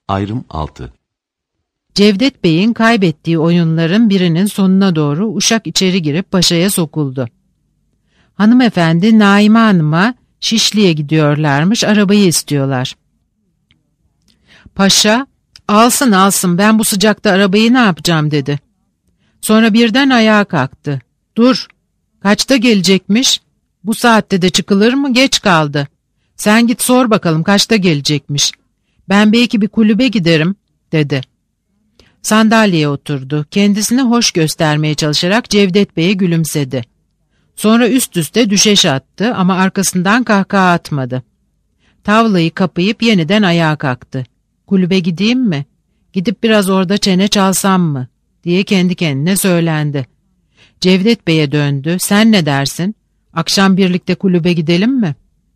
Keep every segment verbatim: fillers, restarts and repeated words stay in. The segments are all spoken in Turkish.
Ayrım altı. Cevdet Bey'in kaybettiği oyunların birinin sonuna doğru uşak içeri girip paşaya sokuldu. Hanımefendi Naime Hanım'a Şişli'ye gidiyorlarmış, arabayı istiyorlar. Paşa, alsın alsın, ben bu sıcakta arabayı ne yapacağım dedi. Sonra birden ayağa kalktı. Dur, kaçta gelecekmiş? Bu saatte de çıkılır mı? Geç kaldı. Sen git sor bakalım kaçta gelecekmiş. Ben belki bir kulübe giderim dedi. Sandalyeye oturdu. Kendisini hoş göstermeye çalışarak Cevdet Bey'e gülümsedi. Sonra üst üste düşeş attı ama arkasından kahkaha atmadı. Tavlayı kapayıp yeniden ayağa kalktı. Kulübe gideyim mi? Gidip biraz orada çene çalsam mı? Diye kendi kendine söylendi. Cevdet Bey'e döndü. Sen ne dersin? Akşam birlikte kulübe gidelim mi?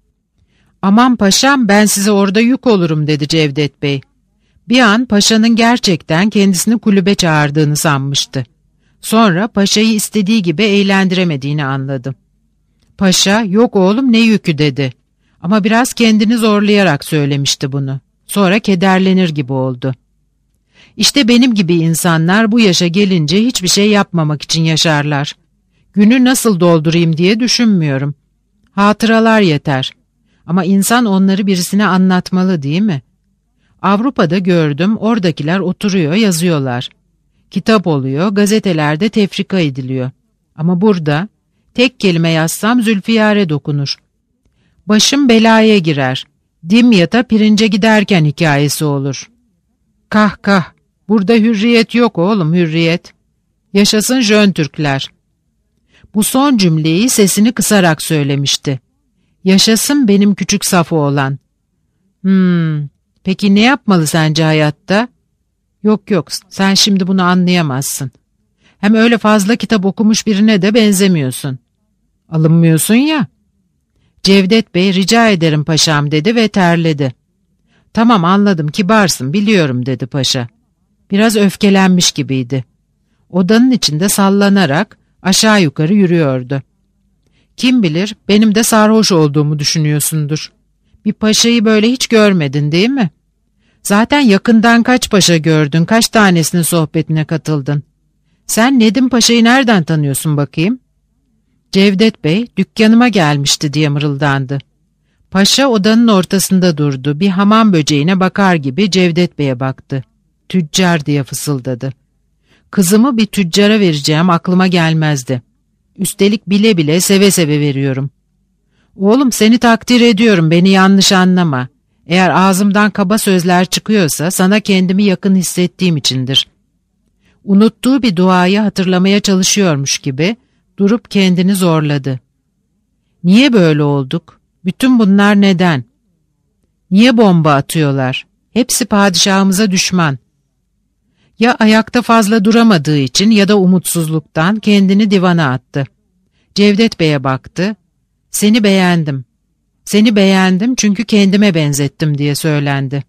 Aman paşam, ben size orada yük olurum dedi Cevdet Bey. Bir an paşanın gerçekten kendisini kulübe çağırdığını sanmıştı. Sonra paşayı istediği gibi eğlendiremediğini anladı. Paşa, yok oğlum ne yükü dedi. Ama biraz kendini zorlayarak söylemişti bunu. Sonra kederlenir gibi oldu. İşte benim gibi insanlar bu yaşa gelince hiçbir şey yapmamak için yaşarlar. Günü nasıl doldurayım diye düşünmüyorum. Hatıralar yeter. Ama insan onları birisine anlatmalı değil mi? Avrupa'da gördüm, oradakiler oturuyor, yazıyorlar. Kitap oluyor, gazetelerde tefrika ediliyor. Ama burada tek kelime yazsam Zülfiyar'e dokunur. Başım belaya girer. Dimyat'a pirince giderken hikayesi olur. Kah kah, burada hürriyet yok oğlum, hürriyet. Yaşasın Jön Türkler. Bu son cümleyi sesini kısarak söylemişti. Yaşasın benim küçük Safo olan. Hmm, peki ne yapmalı sence hayatta? Yok yok, sen şimdi bunu anlayamazsın. Hem öyle fazla kitap okumuş birine de benzemiyorsun. Alınmıyorsun ya. Cevdet Bey, rica ederim paşam dedi ve terledi. Tamam anladım, kibarsın, biliyorum dedi paşa. Biraz öfkelenmiş gibiydi. Odanın içinde sallanarak aşağı yukarı yürüyordu. Kim bilir, benim de sarhoş olduğumu düşünüyorsundur. Bir paşayı böyle hiç görmedin değil mi? Zaten yakından kaç paşa gördün, kaç tanesinin sohbetine katıldın. Sen Nedim Paşa'yı nereden tanıyorsun bakayım? Cevdet Bey, dükkanıma gelmişti diye mırıldandı. Paşa odanın ortasında durdu, bir hamam böceğine bakar gibi Cevdet Bey'e baktı. Tüccar diye fısıldadı. Kızımı bir tüccara vereceğim aklıma gelmezdi. Üstelik bile bile seve seve veriyorum. Oğlum seni takdir ediyorum, beni yanlış anlama. Eğer ağzımdan kaba sözler çıkıyorsa sana kendimi yakın hissettiğim içindir. Unuttuğu bir duayı hatırlamaya çalışıyormuş gibi durup kendini zorladı. Niye böyle olduk? Bütün bunlar neden? Niye bomba atıyorlar? Hepsi padişahımıza düşman. Ya ayakta fazla duramadığı için ya da umutsuzluktan kendini divana attı. Cevdet Bey'e baktı. Seni beğendim. Seni beğendim çünkü kendime benzettim diye söylendi.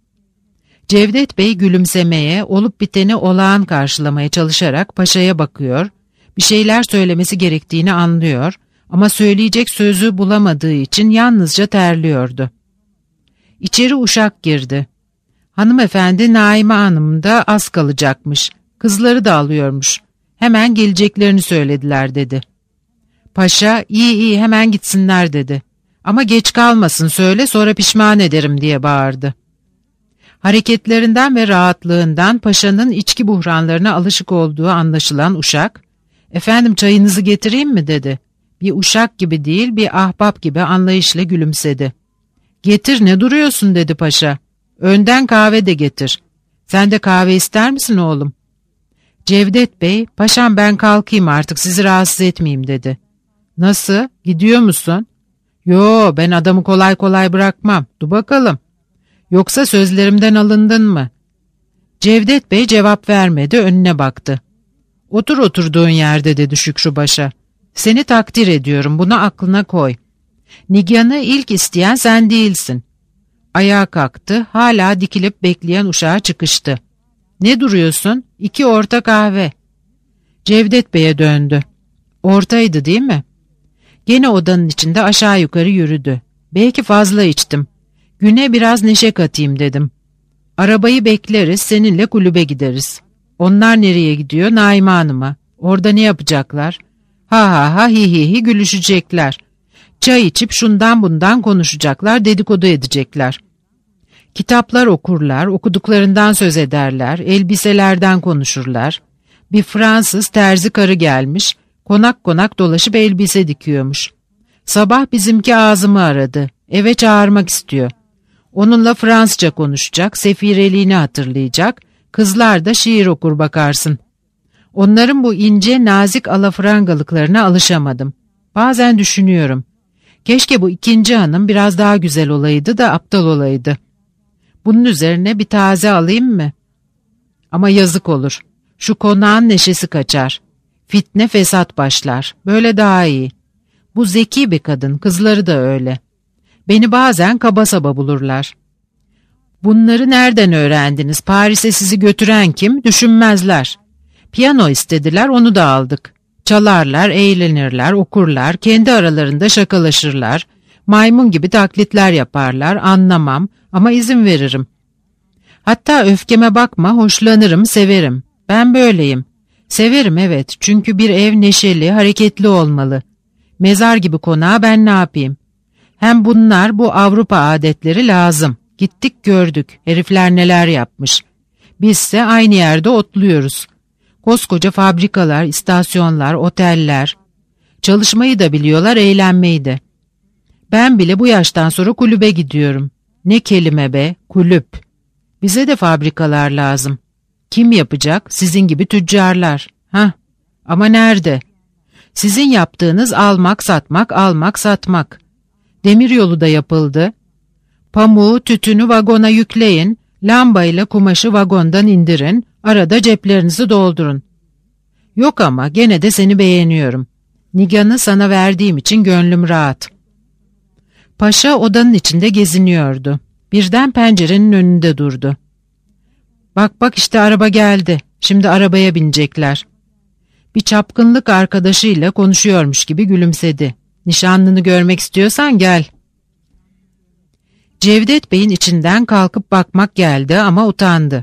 Cevdet Bey gülümsemeye, olup biteni olağan karşılamaya çalışarak paşaya bakıyor, bir şeyler söylemesi gerektiğini anlıyor ama söyleyecek sözü bulamadığı için yalnızca terliyordu. İçeri uşak girdi. Hanımefendi Naime Hanım da az kalacakmış, kızları da alıyormuş, hemen geleceklerini söylediler dedi. Paşa, iyi iyi hemen gitsinler dedi. Ama geç kalmasın söyle, sonra pişman ederim diye bağırdı. Hareketlerinden ve rahatlığından paşanın içki buhranlarına alışık olduğu anlaşılan uşak, efendim çayınızı getireyim mi dedi. Bir uşak gibi değil, bir ahbap gibi anlayışla gülümsedi. Getir, ne duruyorsun dedi paşa. Önden kahve de getir. Sen de kahve ister misin oğlum? Cevdet Bey, paşam ben kalkayım artık, sizi rahatsız etmeyeyim dedi. Nasıl, gidiyor musun? Yo, ben adamı kolay kolay bırakmam. Dur bakalım. Yoksa sözlerimden alındın mı? Cevdet Bey cevap vermedi, önüne baktı. Otur oturduğun yerde dedi Şükrü Baş'a. Seni takdir ediyorum, bunu aklına koy. Nigan'ı ilk isteyen sen değilsin. Ayağa kalktı, hala dikilip bekleyen uşağa çıkıştı. Ne duruyorsun? İki orta kahve. Cevdet Bey'e döndü. Ortaydı değil mi? Gene odanın içinde aşağı yukarı yürüdü. Belki fazla içtim. Güne biraz neşe katayım dedim. Arabayı bekleriz, seninle kulübe gideriz. Onlar nereye gidiyor? Naime Hanım'a. Orada ne yapacaklar? Ha ha ha hi hi hi gülüşecekler. Çay içip şundan bundan konuşacaklar, dedikodu edecekler. Kitaplar okurlar, okuduklarından söz ederler, elbiselerden konuşurlar. Bir Fransız terzi karı gelmiş, konak konak dolaşıp elbise dikiyormuş. Sabah bizimki ağzımı aradı, eve çağırmak istiyor. Onunla Fransızca konuşacak, sefireliğini hatırlayacak, kızlar da şiir okur bakarsın. Onların bu ince, nazik alafrangalıklarına alışamadım. Bazen düşünüyorum, keşke bu ikinci hanım biraz daha güzel olaydı da aptal olaydı. Bunun üzerine bir taze alayım mı? Ama yazık olur. Şu konağın neşesi kaçar. Fitne fesat başlar. Böyle daha iyi. Bu zeki bir kadın, kızları da öyle. Beni bazen kaba saba bulurlar. Bunları nereden öğrendiniz? Paris'e sizi götüren kim? Düşünmezler. Piyano istediler, onu da aldık. Çalarlar, eğlenirler, okurlar, kendi aralarında şakalaşırlar. Maymun gibi taklitler yaparlar, anlamam ama izin veririm. Hatta öfkeme bakma, hoşlanırım, severim. Ben böyleyim. Severim evet, çünkü bir ev neşeli, hareketli olmalı. Mezar gibi konağa ben ne yapayım? Hem bunlar, bu Avrupa adetleri lazım. Gittik gördük, herifler neler yapmış. Bizse aynı yerde otluyoruz. Koskoca fabrikalar, istasyonlar, oteller. Çalışmayı da biliyorlar, eğlenmeyi de. Ben bile bu yaştan sonra kulübe gidiyorum. Ne kelime be, kulüp. Bize de fabrikalar lazım. Kim yapacak? Sizin gibi tüccarlar. Hah, ama nerede? Sizin yaptığınız almak, satmak, almak, satmak. Demiryolu da yapıldı. Pamuğu, tütünü vagona yükleyin, lambayla kumaşı vagondan indirin, arada ceplerinizi doldurun. Yok ama gene de seni beğeniyorum. Nigan'ı sana verdiğim için gönlüm rahat. Paşa odanın içinde geziniyordu. Birden pencerenin önünde durdu. Bak bak işte araba geldi. Şimdi arabaya binecekler. Bir çapkınlık arkadaşıyla konuşuyormuş gibi gülümsedi. Nişanlını görmek istiyorsan gel. Cevdet Bey'in içinden kalkıp bakmak geldi ama utandı.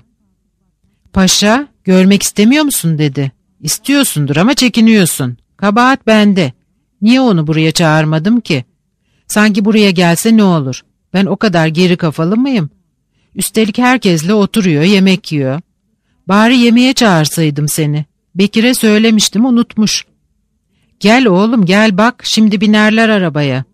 Paşa, görmek istemiyor musun dedi. İstiyorsundur ama çekiniyorsun. Kabahat bende. Niye onu buraya çağırmadım ki? Sanki buraya gelse ne olur? Ben o kadar geri kafalı mıyım? Üstelik herkesle oturuyor, yemek yiyor. Bari yemeğe çağırsaydım seni. Bekir'e söylemiştim, unutmuş. Gel oğlum gel bak, şimdi binerler arabaya.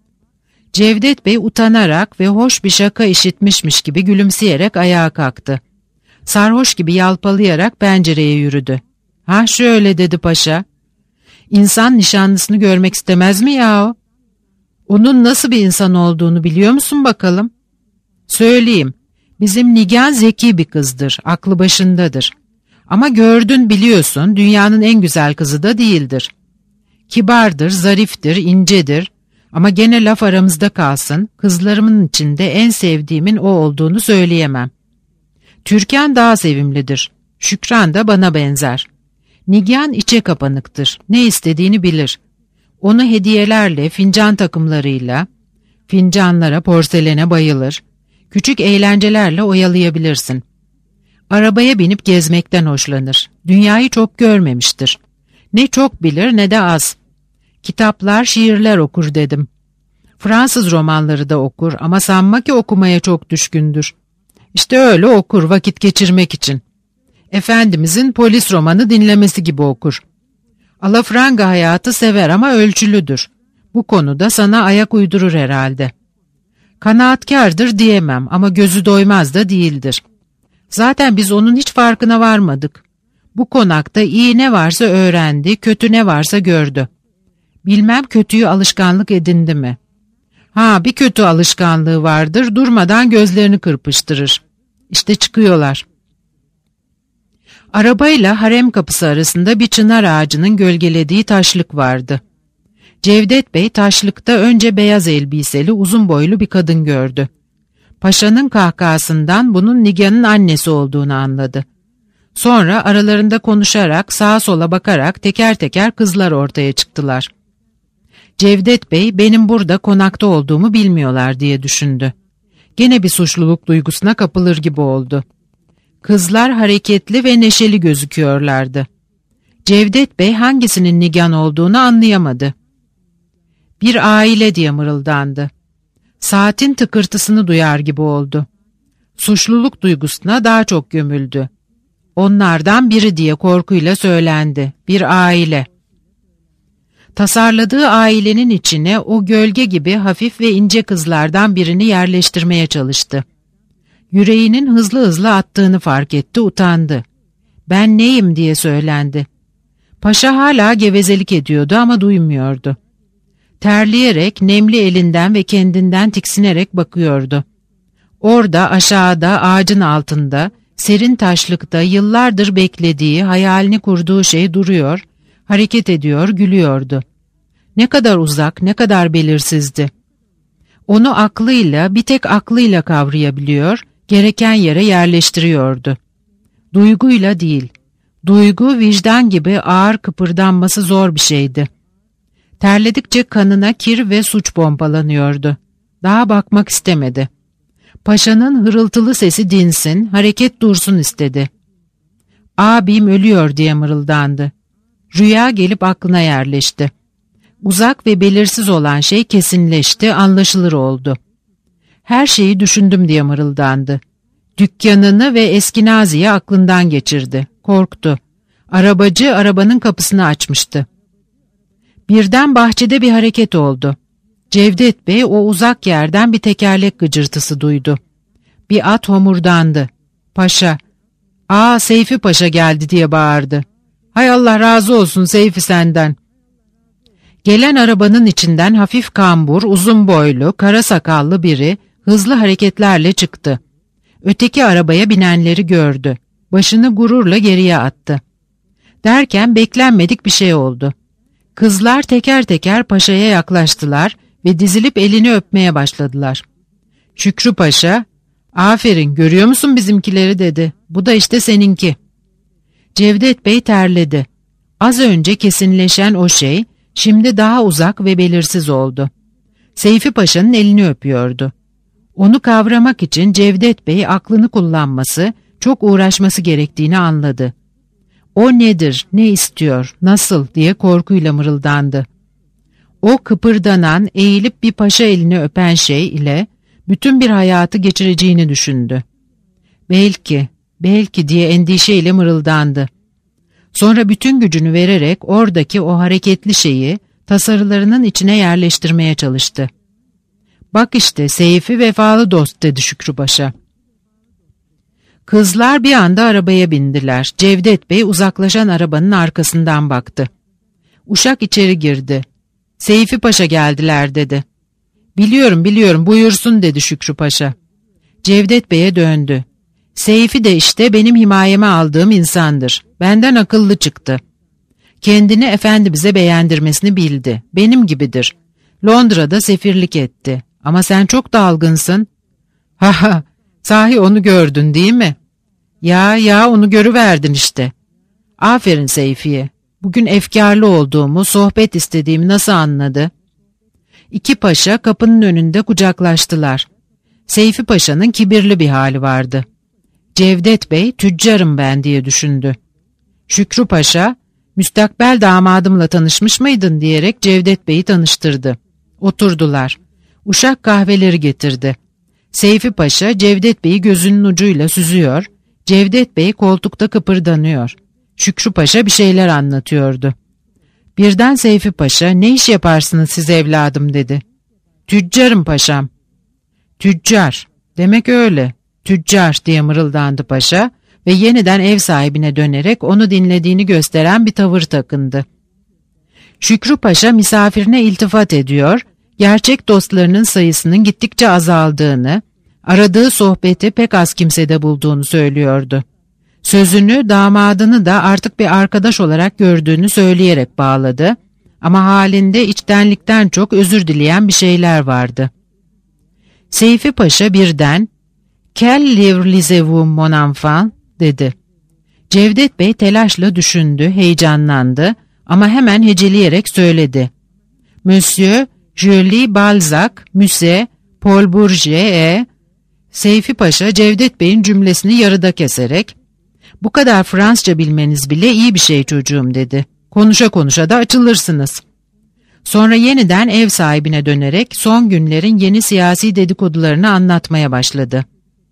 Cevdet Bey utanarak ve hoş bir şaka işitmişmiş gibi gülümseyerek ayağa kalktı. Sarhoş gibi yalpalayarak pencereye yürüdü. Ha şöyle dedi paşa. İnsan nişanlısını görmek istemez mi yahu? Onun nasıl bir insan olduğunu biliyor musun bakalım? Söyleyeyim, bizim Nigan zeki bir kızdır, aklı başındadır. Ama gördün biliyorsun, dünyanın en güzel kızı da değildir. Kibardır, zariftir, incedir. Ama gene laf aramızda kalsın, kızlarımın içinde en sevdiğimin o olduğunu söyleyemem. Türkan daha sevimlidir. Şükran da bana benzer. Nigan içe kapanıktır. Ne istediğini bilir. Onu hediyelerle, fincan takımlarıyla, fincanlara, porselene bayılır. Küçük eğlencelerle oyalayabilirsin. Arabaya binip gezmekten hoşlanır. Dünyayı çok görmemiştir. Ne çok bilir ne de az. Kitaplar, şiirler okur dedim. Fransız romanları da okur ama sanma ki okumaya çok düşkündür. İşte öyle okur vakit geçirmek için. Efendimizin polis romanı dinlemesi gibi okur. Alafranga hayatı sever ama ölçülüdür. Bu konuda sana ayak uydurur herhalde. Kanaatkardır diyemem ama gözü doymaz da değildir. Zaten biz onun hiç farkına varmadık. Bu konakta iyi ne varsa öğrendi, kötü ne varsa gördü. Bilmem kötüyü alışkanlık edindi mi? Ha bir kötü alışkanlığı vardır, durmadan gözlerini kırpıştırır. İşte çıkıyorlar. Arabayla harem kapısı arasında bir çınar ağacının gölgelediği taşlık vardı. Cevdet Bey taşlıkta önce beyaz elbiseli uzun boylu bir kadın gördü. Paşanın kahkahasından bunun Nigan'ın annesi olduğunu anladı. Sonra aralarında konuşarak sağa sola bakarak teker teker kızlar ortaya çıktılar. Cevdet Bey benim burada konakta olduğumu bilmiyorlar diye düşündü. gene bir suçluluk duygusuna kapılır gibi oldu. Kızlar hareketli ve neşeli gözüküyorlardı. Cevdet Bey hangisinin Nigan olduğunu anlayamadı. Bir aile diye mırıldandı. Saatin tıkırtısını duyar gibi oldu. Suçluluk duygusuna daha çok gömüldü. Onlardan biri diye korkuyla söylendi. Bir aile. Tasarladığı ailenin içine o gölge gibi hafif ve ince kızlardan birini yerleştirmeye çalıştı. Yüreğinin hızlı hızlı attığını fark etti, utandı. Ben neyim diye söylendi. Paşa hala gevezelik ediyordu ama duymuyordu. Terleyerek nemli elinden ve kendinden tiksinerek bakıyordu. Orada aşağıda ağacın altında, serin taşlıkta yıllardır beklediği, hayalini kurduğu şey duruyor, hareket ediyor, gülüyordu. Ne kadar uzak, ne kadar belirsizdi. Onu aklıyla, bir tek aklıyla kavrayabiliyor, gereken yere yerleştiriyordu. Duyguyla değil, duygu, vicdan gibi ağır kıpırdanması zor bir şeydi. Terledikçe kanına kir ve suç pompalanıyordu. Daha bakmak istemedi. Paşanın hırıltılı sesi dinsin, hareket dursun istedi. Abim ölüyor diye mırıldandı. Rüya gelip aklına yerleşti. Uzak ve belirsiz olan şey kesinleşti, anlaşılır oldu. Her şeyi düşündüm diye mırıldandı. Dükkanını ve Eskenazi'yi aklından geçirdi. Korktu. Arabacı arabanın kapısını açmıştı. Birden bahçede bir hareket oldu. Cevdet Bey o uzak yerden bir tekerlek gıcırtısı duydu. Bir at homurdandı. Paşa, ''Aa Seyfi Paşa geldi'' diye bağırdı. ''Hay Allah razı olsun Seyfi senden.'' Gelen arabanın içinden hafif kambur, uzun boylu, kara sakallı biri hızlı hareketlerle çıktı. Öteki arabaya binenleri gördü. Başını gururla geriye attı. Derken beklenmedik bir şey oldu. Kızlar teker teker paşaya yaklaştılar ve dizilip elini öpmeye başladılar. Şükrü Paşa, ''Aferin, görüyor musun bizimkileri?'' dedi. ''Bu da işte seninki.'' Cevdet Bey terledi. Az önce kesinleşen o şey şimdi daha uzak ve belirsiz oldu. Seyfi Paşa'nın elini öpüyordu. Onu kavramak için Cevdet Bey aklını kullanması, çok uğraşması gerektiğini anladı. O nedir, ne istiyor, nasıl diye korkuyla mırıldandı. O kıpırdanan, eğilip bir paşa elini öpen şey ile bütün bir hayatı geçireceğini düşündü. Belki, belki diye endişeyle mırıldandı. Sonra bütün gücünü vererek oradaki o hareketli şeyi tasarılarının içine yerleştirmeye çalıştı. ''Bak işte Seyfi vefalı dost'' dedi Şükrü Paşa. Kızlar bir anda arabaya bindiler. Cevdet Bey uzaklaşan arabanın arkasından baktı. Uşak içeri girdi. ''Seyfi Paşa geldiler'' dedi. ''Biliyorum biliyorum buyursun'' dedi Şükrü Paşa. Cevdet Bey'e döndü. ''Seyfi de işte benim himayeme aldığım insandır. Benden akıllı çıktı. Kendini efendimize beğendirmesini bildi. Benim gibidir. Londra'da sefirlik etti. Ama sen çok dalgınsın.'' ''Ha ha, sahi onu gördün değil mi?'' ''Ya ya onu görüverdin işte.'' ''Aferin Seyfi'ye. Bugün efkarlı olduğumu, sohbet istediğimi nasıl anladı?'' İki paşa kapının önünde kucaklaştılar. Seyfi Paşa'nın kibirli bir hali vardı. Cevdet Bey, tüccarım ben diye düşündü. Şükrü Paşa, müstakbel damadımla tanışmış mıydın diyerek Cevdet Bey'i tanıştırdı. Oturdular. Uşak kahveleri getirdi. Seyfi Paşa, Cevdet Bey'i gözünün ucuyla süzüyor, Cevdet Bey koltukta kıpırdanıyor. Şükrü Paşa bir şeyler anlatıyordu. Birden Seyfi Paşa, ''Ne iş yaparsınız siz evladım?'' dedi. ''Tüccarım paşam.'' ''Tüccar, demek öyle, tüccar'' diye mırıldandı paşa ve yeniden ev sahibine dönerek onu dinlediğini gösteren bir tavır takındı. Şükrü Paşa misafirine iltifat ediyor, gerçek dostlarının sayısının gittikçe azaldığını, aradığı sohbeti pek az kimsede bulduğunu söylüyordu. Sözünü, damadını da artık bir arkadaş olarak gördüğünü söyleyerek bağladı ama halinde içtenlikten çok özür dileyen bir şeyler vardı. Seyfi Paşa birden ''Quel livre lisez-vous mon enfant?'' dedi. Cevdet Bey telaşla düşündü, heyecanlandı ama hemen heceleyerek söyledi. ''Monsieur, je lis Balzac, Musset, Paul Bourget et...'' Seyfi Paşa Cevdet Bey'in cümlesini yarıda keserek "Bu kadar Fransızca bilmeniz bile iyi bir şey çocuğum" dedi. "Konuşa konuşa da açılırsınız." Sonra yeniden ev sahibine dönerek son günlerin yeni siyasi dedikodularını anlatmaya başladı.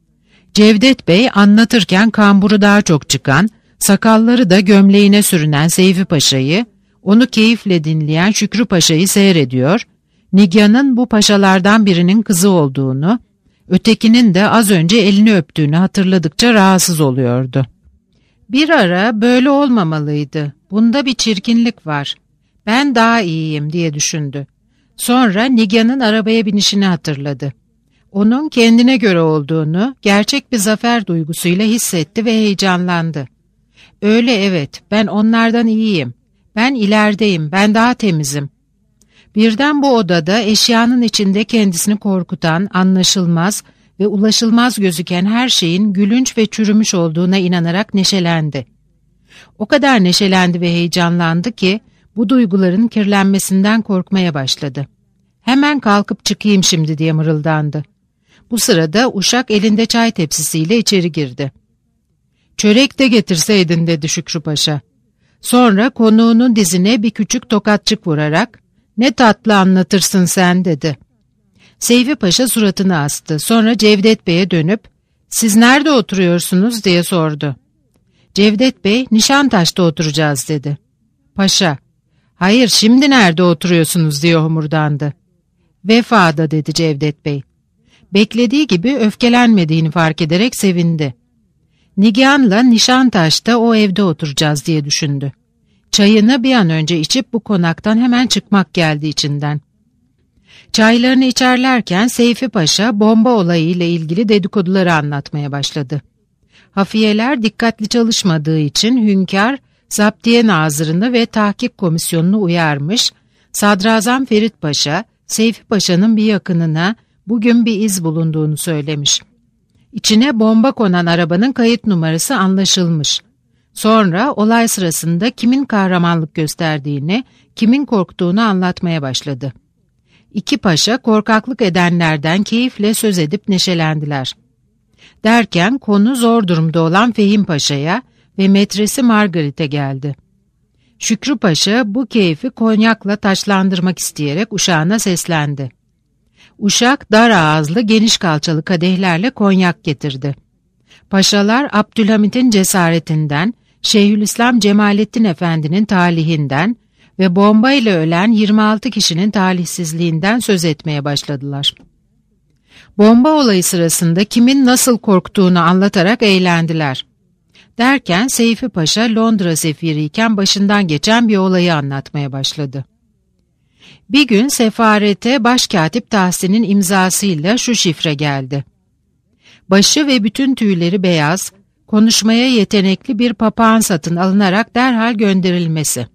Cevdet Bey anlatırken kamburu daha çok çıkan, sakalları da gömleğine sürünen Seyfi Paşa'yı, onu keyifle dinleyen Şükrü Paşa'yı seyrediyor, Nigan'ın bu paşalardan birinin kızı olduğunu, ötekinin de az önce elini öptüğünü hatırladıkça rahatsız oluyordu. Bir ara böyle olmamalıydı, bunda bir çirkinlik var, ben daha iyiyim diye düşündü. Sonra Nigan'ın arabaya binişini hatırladı. Onun kendine göre olduğunu gerçek bir zafer duygusuyla hissetti ve heyecanlandı. Öyle, evet, ben onlardan iyiyim, ben ilerideyim, ben daha temizim. Birden bu odada eşyanın içinde kendisini korkutan, anlaşılmaz ve ulaşılmaz gözüken her şeyin gülünç ve çürümüş olduğuna inanarak neşelendi. O kadar neşelendi ve heyecanlandı ki bu duyguların kirlenmesinden korkmaya başladı. "Hemen kalkıp çıkayım şimdi" diye mırıldandı. Bu sırada uşak elinde çay tepsisiyle içeri girdi. "Çörek de getirseydin" dedi Şükrü Paşa. Sonra konuğunun dizine bir küçük tokatçık vurarak "Ne tatlı anlatırsın sen" dedi. Seyfi Paşa suratını astı. Sonra Cevdet Bey'e dönüp "Siz nerede oturuyorsunuz?" diye sordu. Cevdet Bey "Nişantaş'ta oturacağız" dedi. Paşa "Hayır, şimdi nerede oturuyorsunuz?" diye homurdandı. "Vefa'da" dedi Cevdet Bey. Beklediği gibi öfkelenmediğini fark ederek sevindi. Nigan'la Nişantaş'ta o evde oturacağız diye düşündü. Çayını bir an önce içip bu konaktan hemen çıkmak geldi içinden. Çaylarını içerlerken Seyfi Paşa bomba olayı ile ilgili dedikoduları anlatmaya başladı. Hafiyeler dikkatli çalışmadığı için hünkâr, Zaptiye Nazırını ve Tahkik Komisyonu'nu uyarmış, Sadrazam Ferit Paşa, Seyfi Paşa'nın bir yakınına bugün bir iz bulunduğunu söylemiş. İçine bomba konan arabanın kayıt numarası anlaşılmış. Sonra olay sırasında kimin kahramanlık gösterdiğini, kimin korktuğunu anlatmaya başladı. İki paşa korkaklık edenlerden keyifle söz edip neşelendiler. Derken konu zor durumda olan Fehim Paşa'ya ve metresi Margarit'e geldi. Şükrü Paşa bu keyfi konyakla taçlandırmak isteyerek uşağına seslendi. Uşak dar ağızlı geniş kalçalı kadehlerle konyak getirdi. Paşalar Abdülhamit'in cesaretinden, Şeyhülislam Cemalettin Efendi'nin talihinden ve bombayla ölen yirmi altı kişinin talihsizliğinden söz etmeye başladılar. Bomba olayı sırasında kimin nasıl korktuğunu anlatarak eğlendiler. Derken Seyfi Paşa Londra sefiriyken başından geçen bir olayı anlatmaya başladı. Bir gün sefarete Başkatip Tahsin'in imzasıyla şu şifre geldi. Başı ve bütün tüyleri beyaz, konuşmaya yetenekli bir papağan satın alınarak derhal gönderilmesi.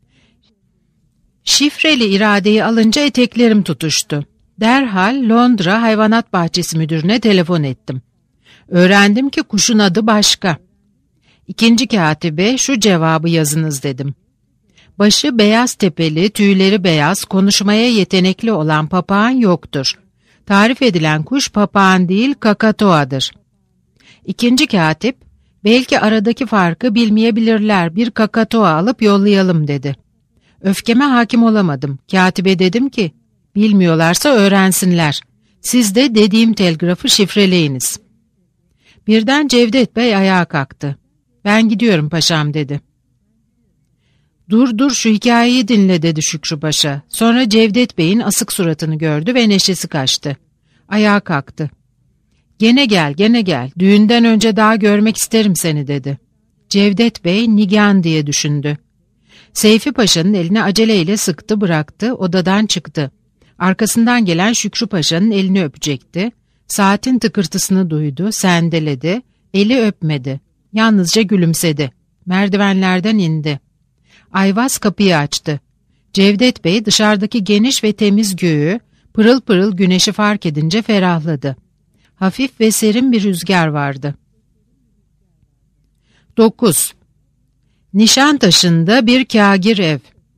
Şifreli iradeyi alınca eteklerim tutuştu. Derhal Londra Hayvanat Bahçesi Müdürü'ne telefon ettim. Öğrendim ki kuşun adı başka. İkinci katibe şu cevabı yazınız dedim. Başı beyaz tepeli, tüyleri beyaz, konuşmaya yetenekli olan papağan yoktur. Tarif edilen kuş papağan değil, kakatoadır. İkinci katip, belki aradaki farkı bilmeyebilirler, bir kakatoa alıp yollayalım dedi. Öfkeme hakim olamadım. Katibe dedim ki, bilmiyorlarsa öğrensinler. Siz de dediğim telgrafı şifreleyiniz. Birden Cevdet Bey ayağa kalktı. Ben gidiyorum paşam dedi. Dur dur şu hikayeyi dinle dedi Şükrü Paşa. Sonra Cevdet Bey'in asık suratını gördü ve neşesi kaçtı. Ayağa kalktı. Gene gel gene gel, düğünden önce daha görmek isterim seni dedi. Cevdet Bey Nigan diye düşündü. Seyfi Paşa'nın elini aceleyle sıktı bıraktı, odadan çıktı. Arkasından gelen Şükrü Paşa'nın elini öpecekti. Saatin tıkırtısını duydu, sendeledi, eli öpmedi. Yalnızca gülümsedi. Merdivenlerden indi. Ayvaz kapıyı açtı. Cevdet Bey dışarıdaki geniş ve temiz göğü, pırıl pırıl güneşi fark edince ferahladı. Hafif ve serin bir rüzgar vardı. dokuz. Nişantaşı'nda bir kâgir ev.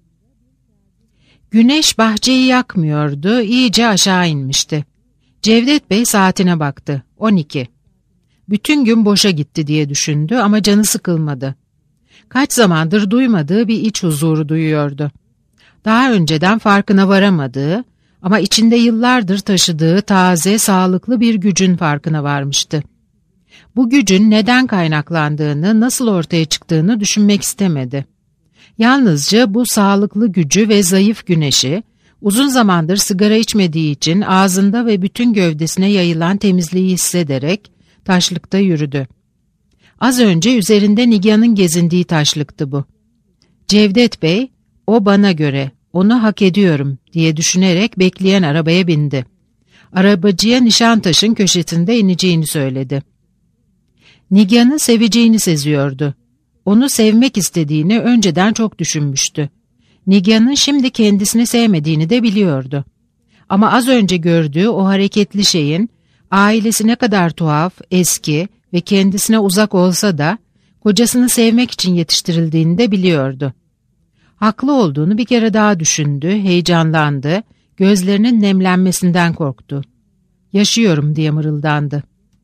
Güneş bahçeyi yakmıyordu, iyice aşağı inmişti. Cevdet Bey saatine baktı. on iki. Bütün gün boşa gitti diye düşündü ama canı sıkılmadı. Kaç zamandır duymadığı bir iç huzuru duyuyordu. Daha önceden farkına varamadığı ama içinde yıllardır taşıdığı taze, sağlıklı bir gücün farkına varmıştı. Bu gücün neden kaynaklandığını, nasıl ortaya çıktığını düşünmek istemedi. Yalnızca bu sağlıklı gücü ve zayıf güneşi, uzun zamandır sigara içmediği için ağzında ve bütün gövdesine yayılan temizliği hissederek taşlıkta yürüdü. Az önce üzerinde Nigan'ın gezindiği taşlıktı bu. Cevdet Bey, o bana göre, onu hak ediyorum diye düşünerek bekleyen arabaya bindi. Arabacıya Nişantaşı'nın köşesinde ineceğini söyledi. Nigan'ı seveceğini seziyordu. Onu sevmek istediğini önceden çok düşünmüştü. Nigan'ın şimdi kendisini sevmediğini de biliyordu. Ama az önce gördüğü o hareketli şeyin, ailesi ne kadar tuhaf, eski ve kendisine uzak olsa da, kocasını sevmek için yetiştirildiğini de biliyordu. Haklı olduğunu bir kere daha düşündü, heyecanlandı, gözlerinin nemlenmesinden korktu. Yaşıyorum diye mırıldandı.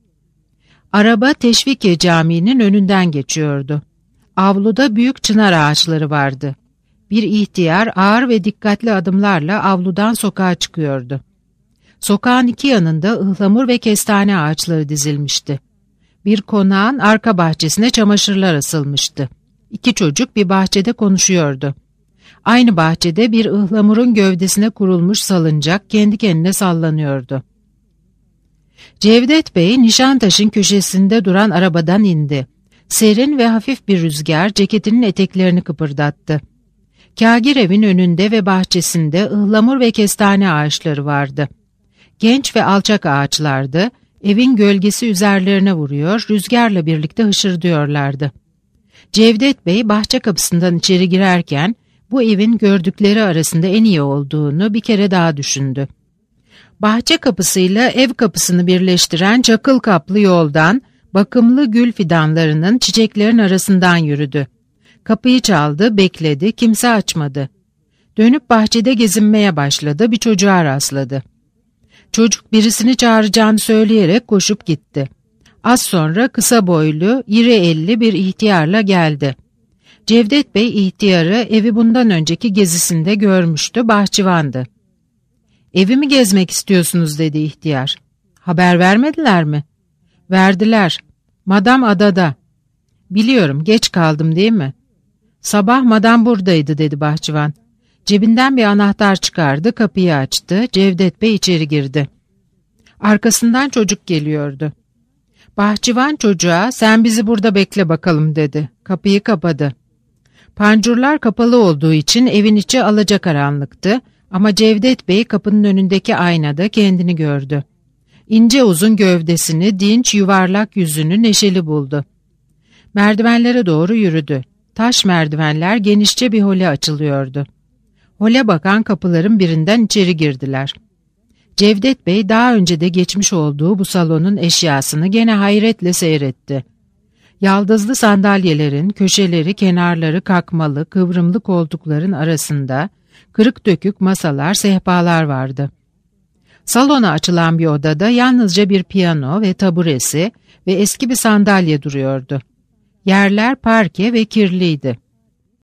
Araba Teşvikiye Camii'nin önünden geçiyordu. Avluda büyük çınar ağaçları vardı. Bir ihtiyar ağır ve dikkatli adımlarla avludan sokağa çıkıyordu. Sokağın iki yanında ıhlamur ve kestane ağaçları dizilmişti. Bir konağın arka bahçesine çamaşırlar asılmıştı. İki çocuk bir bahçede konuşuyordu. Aynı bahçede bir ıhlamurun gövdesine kurulmuş salıncak kendi kendine sallanıyordu. Cevdet Bey Nişantaşı'nın köşesinde duran arabadan indi. Serin ve hafif bir rüzgar ceketinin eteklerini kıpırdattı. Kâgir evin önünde ve bahçesinde ıhlamur ve kestane ağaçları vardı. Genç ve alçak ağaçlardı, evin gölgesi üzerlerine vuruyor, rüzgarla birlikte hışırdıyorlardı. Cevdet Bey bahçe kapısından içeri girerken bu evin gördükleri arasında en iyi olduğunu bir kere daha düşündü. Bahçe kapısıyla ev kapısını birleştiren çakıl kaplı yoldan bakımlı gül fidanlarının çiçeklerin arasından yürüdü. Kapıyı çaldı, bekledi, kimse açmadı. Dönüp bahçede gezinmeye başladı, bir çocuğa rastladı. Çocuk birisini çağıracağını söyleyerek koşup gitti. Az sonra kısa boylu, iri elli bir ihtiyarla geldi. Cevdet Bey ihtiyarı evi bundan önceki gezisinde görmüştü, bahçıvandı. "Evimi gezmek istiyorsunuz?" dedi ihtiyar. "Haber vermediler mi?" "Verdiler. Madam adada." "Biliyorum, geç kaldım değil mi?" "Sabah madam buradaydı," dedi bahçıvan. Cebinden bir anahtar çıkardı, kapıyı açtı. Cevdet Bey içeri girdi. Arkasından çocuk geliyordu. Bahçıvan çocuğa "Sen bizi burada bekle bakalım," dedi. Kapıyı kapadı. Pancurlar kapalı olduğu için evin içi alacakaranlıktı ama Cevdet Bey kapının önündeki aynada kendini gördü. İnce uzun gövdesini, dinç yuvarlak yüzünü neşeli buldu. Merdivenlere doğru yürüdü. Taş merdivenler genişçe bir hole açılıyordu. Hole bakan kapıların birinden içeri girdiler. Cevdet Bey daha önce de geçmiş olduğu bu salonun eşyasını gene hayretle seyretti. Yaldızlı sandalyelerin, köşeleri, kenarları kakmalı, kıvrımlı koltukların arasında kırık dökük masalar, sehpalar vardı. Salona açılan bir odada yalnızca bir piyano ve taburesi ve eski bir sandalye duruyordu. Yerler parke ve kirliydi.